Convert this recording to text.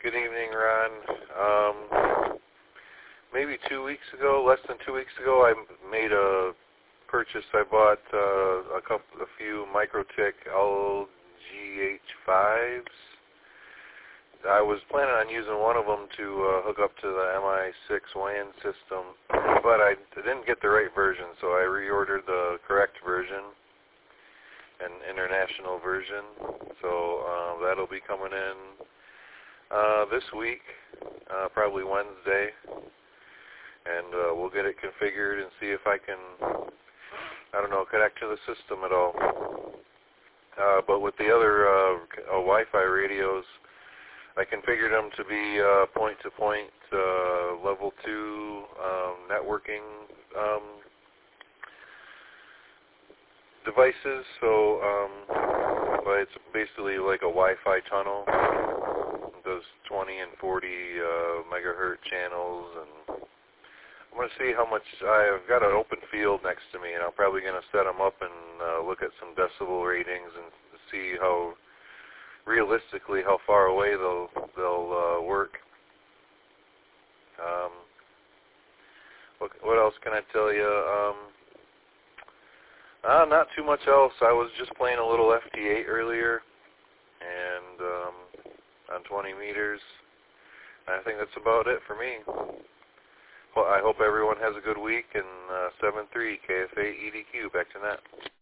Good evening, Ron. Maybe 2 weeks ago, less than 2 weeks ago, I made a purchase. I bought a few Microtik LGH5s. I was planning on using one of them to hook up to the MI6 WAN system, but I didn't get the right version, so I reordered the correct version, an international version. So that'll be coming in this week, probably Wednesday, and we'll get it configured and see if I can, connect to the system at all. But with the other Wi-Fi radios, I configured them to be point-to-point level 2 networking devices. So but it's basically like a Wi-Fi tunnel. It does 20 and 40 megahertz channels, and I'm going to see how much. I've got an open field next to me, and I'm probably going to set them up and look at some decibel ratings and see how realistically how far away they'll work. What else can I tell you? Not too much else. I was just playing a little FT8 earlier, and on 20 meters. I think that's about it for me. Well, I hope everyone has a good week, and 7-3 KFA EDQ. Back to net.